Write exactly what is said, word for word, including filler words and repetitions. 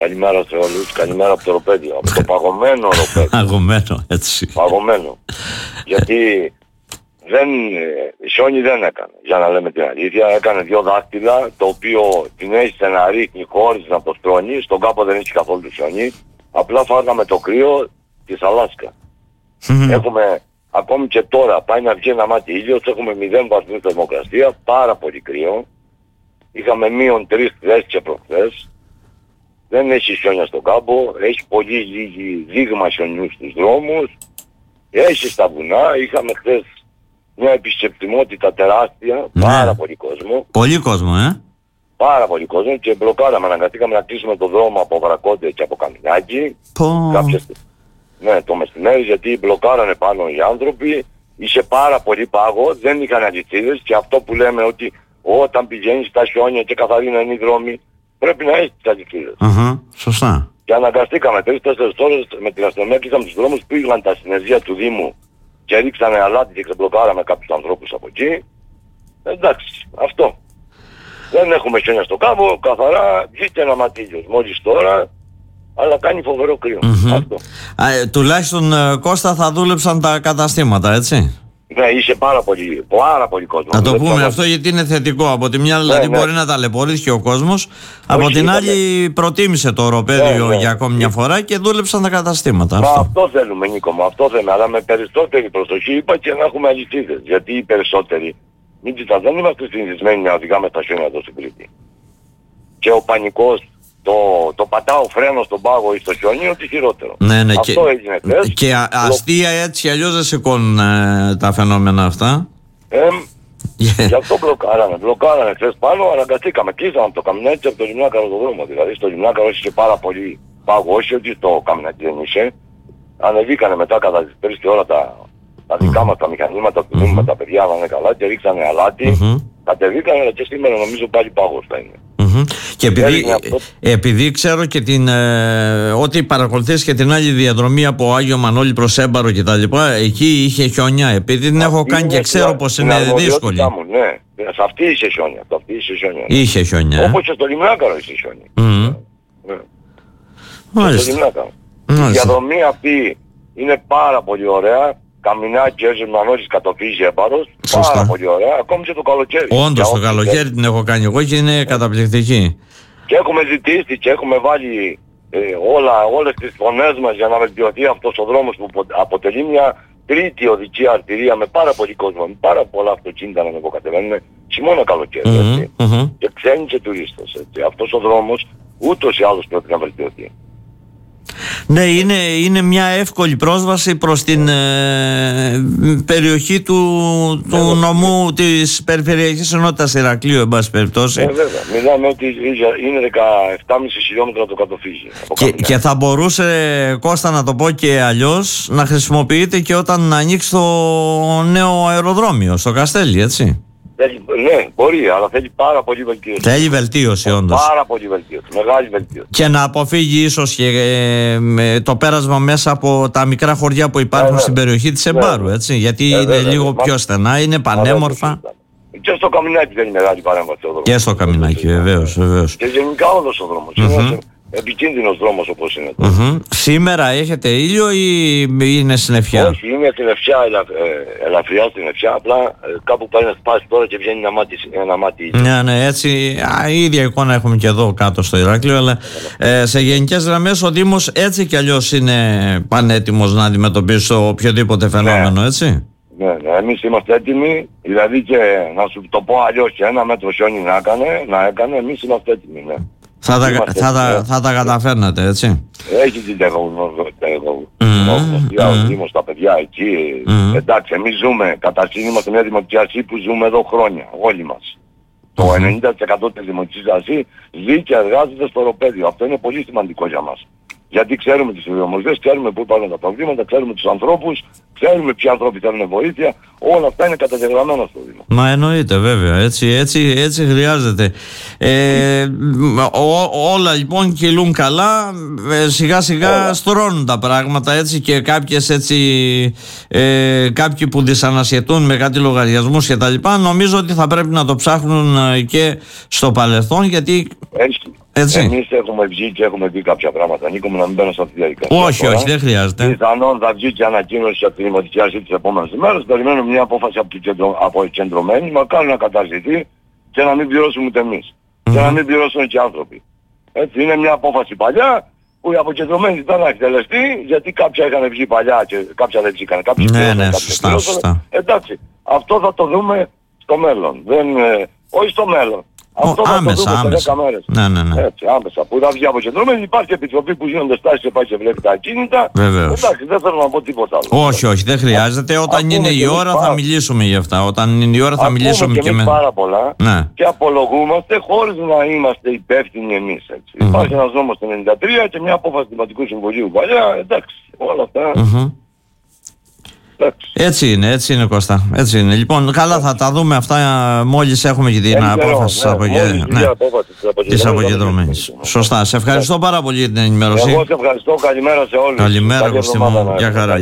Καλημέρα σε όλους, καλημέρα από το Οροπέδιο, από το παγωμένο Οροπέδιο. Παγωμένο, έτσι. Παγωμένο. Γιατί δεν, χιόνι δεν έκανε, για να λέμε την αλήθεια. Έκανε δύο δάχτυλα, το οποίο την έζησε να ρίχνει χωρίς να το στρώνει. Στον κάπο δεν έχει καθόλου το χιόνι. Απλά φάγαμε το κρύο της Αλάσκα. Έχουμε, ακόμη και τώρα, πάει να βγει ένα μάτι ήλιος, έχουμε μηδέν βαθμούς θερμοκρασία, πάρα πολύ κρύο. Είχαμε μείον τρεις χθες και προχθές. Δεν έχει χιόνια στον κάμπο, έχει πολύ λίγη δείγμα χιονιού στους δρόμους, έχει στα βουνά, είχαμε χθες μια επισκεπτιμότητα τεράστια, ναι. πάρα πολύ κόσμο. Πολύ κόσμο, ε! Πάρα πολύ κόσμο και μπλοκάραμε, αναγκαστήκαμε να κλείσουμε το δρόμο από Βρακόντε και από Καμινάκι. Πω... Κάποιες... Ναι, το μεσημέρι, γιατί μπλοκάρανε πάνω οι άνθρωποι, είχε πάρα πολύ πάγο, δεν είχαν αλυσίδες και αυτό που λέμε ότι όταν πηγαίνεις στα χιόνια και καθαρίναν οι δρόμοι, πρέπει να έχει τις αλυσίδες. Uh-huh, σωστά. Και αναγκαστήκαμε τρεις τέσσερις ώρες με την αστυνομία, κλείσαμε τους δρόμους, πήγαν τα συνεργεία του Δήμου και ρίξανε αλάτι και ξεμπλοκάραμε κάποιους ανθρώπους από εκεί. Εντάξει, αυτό. Δεν έχουμε χιόνια στο κάμπο, καθαρά βγήκε ένα ματήλιος μόλις τώρα, αλλά κάνει φοβερό κρύο. Mm-hmm. Αυτό. Α, ε, τουλάχιστον Κώστα θα δούλεψαν τα καταστήματα, έτσι. Ναι, είσαι πάρα πολύ, πάρα πολύ κόσμο. Να το πούμε αυτό γιατί είναι θετικό. Από τη μια δηλαδή ναι, μπορεί ναι. να ταλαιπωρήθηκε ο κόσμος, από την άλλη προτίμησε το Οροπέδιο ναι, ναι. για ακόμη μια φορά και δούλεψαν τα καταστήματα. Μα αυτό. αυτό θέλουμε, Νίκο μου, αυτό θέλουμε, αλλά με περισσότερη προσοχή είπα και να έχουμε αλυσίδες. Γιατί οι περισσότεροι, μην κοιτάς, δεν είμαστε συνηθισμένοι να οδηγάμε στα χιόνια εδώ στην Κρήτη. Και ο πανικός, το, το πατάω φρένο στον πάγο ή στο χιόνι, ότι χειρότερο. Ναι, ναι, αυτό και, έγινε χθες. Και α, αστεία έτσι αλλιώς δεν σηκώνουν ε, τα φαινόμενα αυτά. Ε, yeah. Γι' αυτό μπλοκάρανε, μπλοκάρανε χθες πάνω, αναγκαστήκαμε, κλείσαμε από το Καμινάκι και από το Λιμνάκαρο το δρόμο. Δηλαδή στο Λιμνάκαρο είχε πάρα πολύ πάγο, όχι ότι το Καμινάκι δεν είχε. Ανεβήκανε μετά κατά τις τρεις και ώρα τα, τα δικά μας τα μηχανήματα που δίνουμε, mm-hmm. τα παιδιά να είναι καλά και ρίξανε αλάτι. Mm-hmm. Κατεβήκανε, αλλά και σήμερα νομίζω πάλι πάγος θα είναι. Mm-hmm. Και επειδή, επειδή ξέρω και την, ε, ότι παρακολουθείς και την άλλη διαδρομή από Άγιο Μανώλη προς Έμπαρο και τα λοιπά, εκεί είχε χιόνια, επειδή την έχω κάνει και ξέρω πως είναι δύσκολη. Μου, ναι. Σε αυτή είχε χιόνια, σε αυτή είχε χιόνια. Είχε χιόνια. Όπως και στο Λιμνάκαρο είχε χιόνια. Mm-hmm. Ναι. Μάλιστα. Στο Λιμνάκαρο. Η διαδρομή αυτή είναι πάρα πολύ ωραία. Καμινάκι, Άγιος Μανώλης, Κατοφύγη, Έμπαρος. Πάρα πολύ ωραία, ακόμη και το καλοκαίρι. Όντως το καλοκαίρι και... την έχω κάνει εγώ και είναι καταπληκτική. Και έχουμε ζητήσει και έχουμε βάλει ε, όλα, όλες τις φωνές μας για να βελτιωθεί αυτός ο δρόμος που αποτελεί μια τρίτη οδική αρτηρία με πάρα πολύ κόσμο, με πάρα πολλά αυτοκίνητα να κατεβαίνουν χειμώνα καλοκαίρι. Mm-hmm, έτσι. Mm-hmm. Και ξένοι και τουρίστες. Έτσι. Αυτός ο δρόμος ούτως ή άλλως πρέπει να βελτιωθεί. Ναι, είναι, είναι μια εύκολη πρόσβαση προς την ε, περιοχή του, του ναι, νομού ναι. της Περιφερειακής Ενότητας Ηρακλείου, εν πάση περιπτώσει. Ναι, βέβαια. Μιλάμε ότι είναι δεκαεπτά κόμμα πέντε χιλιόμετρα το Κατοφύγη. Και, και θα μπορούσε, Κώστα, να το πω και αλλιώς, να χρησιμοποιείται και όταν ανοίξει το νέο αεροδρόμιο στο Καστέλι, έτσι. Ναι, μπορεί, αλλά θέλει πάρα πολύ βελτίωση. Θέλει βελτίωση, όντως. Πάρα πολύ βελτίωση, μεγάλη βελτίωση. Και να αποφύγει ίσως και ε, με το πέρασμα μέσα από τα μικρά χωριά που υπάρχουν ε, στην περιοχή της Εμπάρου, έτσι. Γιατί ε, είναι βέβαια, λίγο βέβαια. πιο στενά, είναι πανέμορφα. Και στο Καμινάκι δεν είναι μεγάλη παρέμβαση ο δρόμος. Και στο Καμινάκι, βεβαίως, βεβαίως. Και γενικά όλος ο δρόμος. Mm-hmm. Επικίνδυνος δρόμος όπως είναι. Mm-hmm. Σήμερα έχετε ήλιο ή είναι συννεφιά? Όχι, είναι συννεφιά, ελα, ε, ελαφριά συννεφιά, απλά ε, κάπου πάει να σπάσει τώρα και βγαίνει ένα μάτι, ένα μάτι ήλιο. Ναι, ναι, έτσι, α, η ίδια εικόνα έχουμε και εδώ κάτω στο Ηράκλειο, αλλά ε, σε γενικές γραμμές ο Δήμος έτσι κι αλλιώς είναι πανέτοιμος να αντιμετωπίσει το οποιοδήποτε φαινόμενο, ναι. έτσι. Ναι, ναι, εμείς είμαστε έτοιμοι, δηλαδή και να σου το πω αλλιώς και ένα μέτρο χιόνι να έκανε, να έκανε, εμείς είμαστε έτοιμοι, ναι. Θα τα, θα, τα, θα τα καταφέρνατε, έτσι. Έχει την τεχνογνωσία, ο Δήμος, τα παιδιά εκεί. Mm-hmm. Εντάξει, εμείς ζούμε, καταρχήν είμαστε μια δημοκρατία που ζούμε εδώ χρόνια, όλοι μας. Mm-hmm. Το ενενήντα τοις εκατό της δημοκρατίας ζει και εργάζεται στο Οροπέδιο. Αυτό είναι πολύ σημαντικό για μας. Γιατί ξέρουμε τις ιδιομορφίες, ξέρουμε πού υπάρχουν τα προβλήματα, ξέρουμε τους ανθρώπους, ξέρουμε ποιοι άνθρωποι θέλουν βοήθεια. Όλα αυτά είναι καταγεγραμμένα στο Δήμο. Μα εννοείται, βέβαια. Έτσι, έτσι, έτσι χρειάζεται. Ε, ό, όλα λοιπόν κυλούν καλά. Ε, σιγά σιγά όλα. Στρώνουν τα πράγματα, έτσι, και κάποιες έτσι, ε, κάποιοι που δυσανασχετούν με κάτι λογαριασμούς και τα λοιπά, νομίζω ότι θα πρέπει να το ψάχνουν και στο παρελθόν, γιατί... Έτσι. Εμείς έχουμε βγει και έχουμε δει κάποια πράγματα. Νίκο μου, να μην μπαίνω σε αυτή τη διαδικασία. Όχι, τώρα. όχι, δεν χρειάζεται. Πιθανόν θα βγει και ανακοίνωση από τη Δημοτική Αρχή τις επόμενες ημέρες. Περιμένουμε μια απόφαση από την κεντρο... κεντρωμένη, μακάρι να καταρριφθεί και να μην πληρώσουμε ούτε εμείς. Mm-hmm. Και να μην πληρώσουν και οι άνθρωποι. Έτσι, είναι μια απόφαση παλιά που η αποκεντρωμένη ήταν να εκτελεστεί, γιατί κάποια είχαν βγει παλιά και κάποια δεν βγήκαν. Ναι, ναι, σωστά, σωστά. Εντάξει, αυτό θα το δούμε στο μέλλον. Δεν, ε, όχι στο μέλλον. Αυτό θα άμεσα, το δούμε άμεσα. σε δέκα μέρες. Ναι, ναι, ναι. Έτσι, άμεσα. Που θα βγει αποκεντρωμένη, υπάρχει επιτροπή που γίνονται στάσεις και πάει και βλέπει τα ακίνητα. Βεβαίως. Εντάξει, δεν θέλω να πω τίποτα άλλο. Όχι, όχι, δεν χρειάζεται. Όταν Ακούμε είναι η ώρα πάρα... θα μιλήσουμε γι' αυτά. Όταν είναι η ώρα θα Ακούμε μιλήσουμε και, και εμείς με... πάρα πολλά Ναι. και απολογούμαστε χωρίς να είμαστε υπεύθυνοι εμείς. Έτσι. Mm-hmm. Υπάρχει ένας νόμος το ενενήντα τρία και μια απόφαση του Δημοτικού Συμβουλίου παλιά. Εντάξει, όλα αυτά. Mm-hmm. Έτσι είναι, έτσι είναι Κώστα. Έτσι είναι. Λοιπόν, καλά θα τα δούμε αυτά μόλις έχουμε και την απόφαση της αποκεντρωμένης. Σωστά. Σε ευχαριστώ πάρα πολύ για την ενημέρωση. Εγώ σε ευχαριστώ. Καλημέρα σε όλους. Καλημέρα, Κωστή μου. Γεια χαρά.